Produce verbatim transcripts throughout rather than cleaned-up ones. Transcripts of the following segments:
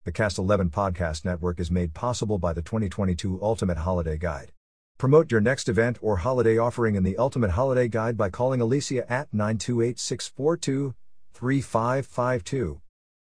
The Cast eleven Podcast Network is made possible by the twenty twenty-two Ultimate Holiday Guide. Promote your next event or holiday offering in the Ultimate Holiday Guide by calling Alicia at nine two eight, six four two, three five five two.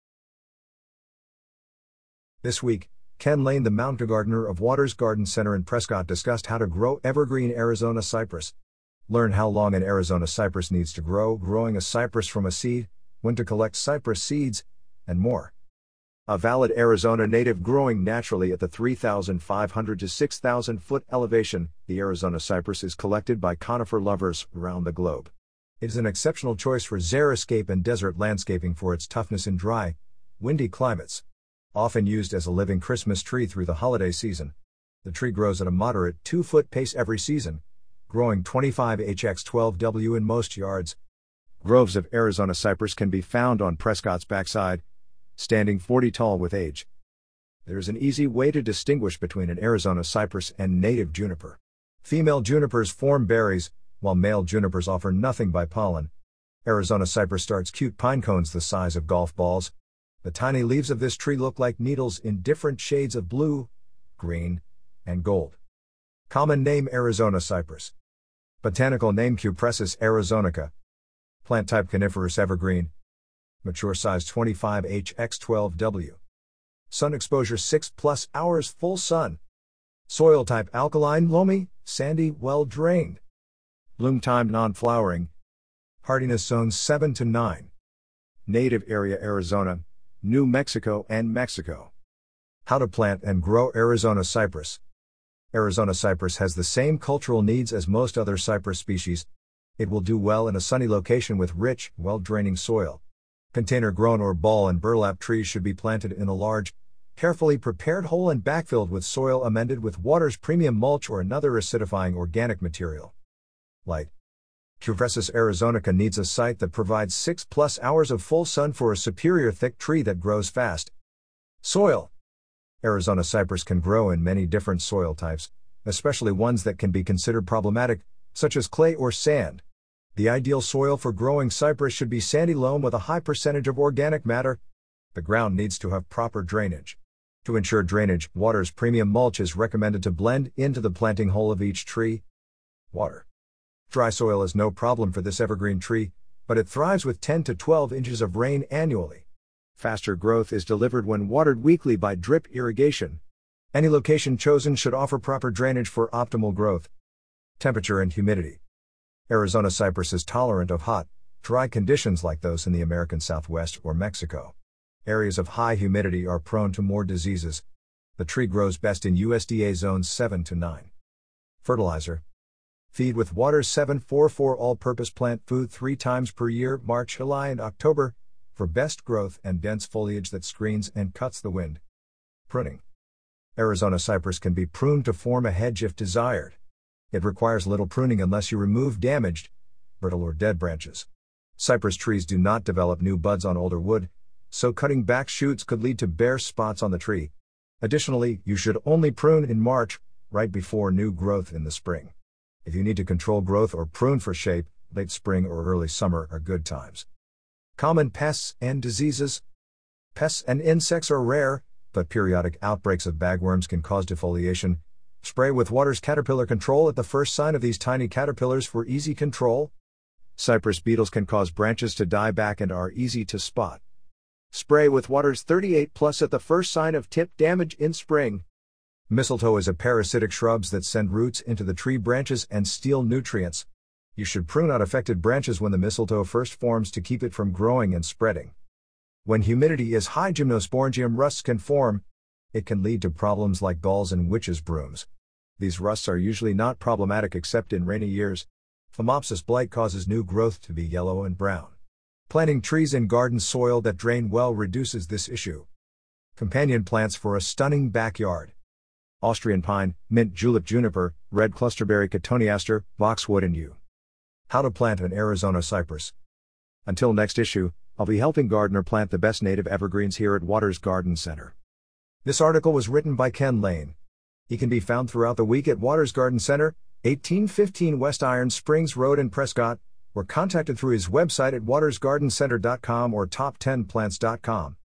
This week, Ken Lane, the mountain gardener of Waters Garden Center in Prescott, discussed how to grow evergreen Arizona cypress. Learn how long an Arizona cypress needs to grow, growing a cypress from a seed, when to collect cypress seeds, and more. A valid Arizona native growing naturally at the three thousand five hundred to six thousand foot elevation, the Arizona cypress is collected by conifer lovers around the globe. It is an exceptional choice for xeriscape and desert landscaping for its toughness in dry, windy climates. Often used as a living Christmas tree through the holiday season. The tree grows at a moderate two foot pace every season, growing twenty-five inches by twelve inches in most yards. Groves of Arizona cypress can be found on Prescott's backside, standing forty tall with age. There is an easy way to distinguish between an Arizona cypress and native juniper. Female junipers form berries, while male junipers offer nothing by pollen. Arizona cypress starts cute pine cones the size of golf balls. The tiny leaves of this tree look like needles in different shades of blue, green, and gold. Common name: Arizona cypress. Botanical name: Cupressus arizonica. Plant type: coniferous evergreen. Mature size: twenty-five inches by twelve inches. Sun exposure: six plus hours full sun. Soil type: alkaline, loamy, sandy, well drained. Bloom time: non-flowering. Hardiness zones: seven to nine. Native area: Arizona, New Mexico, and Mexico. How to plant and grow Arizona cypress. Arizona cypress has the same cultural needs as most other cypress species. It will do well in a sunny location with rich, well-draining soil. Container-grown or ball and burlap trees should be planted in a large, carefully prepared hole and backfilled with soil amended with Waters premium mulch or another acidifying organic material. Light. Cupressus arizonica needs a site that provides six plus hours of full sun for a superior thick tree that grows fast. Soil. Arizona cypress can grow in many different soil types, especially ones that can be considered problematic, such as clay or sand. The ideal soil for growing cypress should be sandy loam with a high percentage of organic matter. The ground needs to have proper drainage. To ensure drainage, Waters premium mulch is recommended to blend into the planting hole of each tree. Water. Dry soil is no problem for this evergreen tree, but it thrives with ten to twelve inches of rain annually. Faster growth is delivered when watered weekly by drip irrigation. Any location chosen should offer proper drainage for optimal growth. Temperature and humidity. Arizona cypress is tolerant of hot, dry conditions like those in the American Southwest or Mexico. Areas of high humidity are prone to more diseases. The tree grows best in U S D A zones seven to nine. Fertilizer. Feed with Waters seven forty-four all-purpose plant food three times per year, March, July, and October, for best growth and dense foliage that screens and cuts the wind. Pruning. Arizona cypress can be pruned to form a hedge if desired. It requires little pruning unless you remove damaged, brittle or dead branches. Cypress trees do not develop new buds on older wood, so cutting back shoots could lead to bare spots on the tree. Additionally, you should only prune in March, right before new growth in the spring. If you need to control growth or prune for shape, late spring or early summer are good times. Common pests and diseases. Pests and insects are rare, but periodic outbreaks of bagworms can cause defoliation. Spray with Waters caterpillar control at the first sign of these tiny caterpillars for easy control. Cypress beetles can cause branches to die back and are easy to spot. Spray with Waters thirty-eight plus at the first sign of tip damage in spring. Mistletoe is a parasitic shrubs that send roots into the tree branches and steal nutrients. You should prune out affected branches when the mistletoe first forms to keep it from growing and spreading. When humidity is high, gymnosporangium rusts can form. It can lead to problems like galls and witches' brooms. These rusts are usually not problematic except in rainy years. Phomopsis blight causes new growth to be yellow and brown. Planting trees in garden soil that drain well reduces this issue. Companion plants for a stunning backyard. Austrian pine, mint julep, juniper, red clusterberry, cotoneaster, boxwood, and yew. How to plant an Arizona cypress. Until next issue, I'll be helping gardener plant the best native evergreens here at Waters Garden Center. This article was written by Ken Lane. He can be found throughout the week at Waters Garden Center, eighteen fifteen West Iron Springs Road in Prescott, or contacted through his website at waters garden center dot com or top ten plants dot com.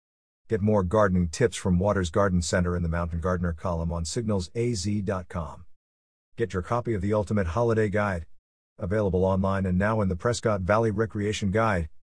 Get more gardening tips from Waters Garden Center in the Mountain Gardener column on signals a z dot com. Get your copy of the Ultimate Holiday Guide. Available online and now in the Prescott Valley Recreation Guide.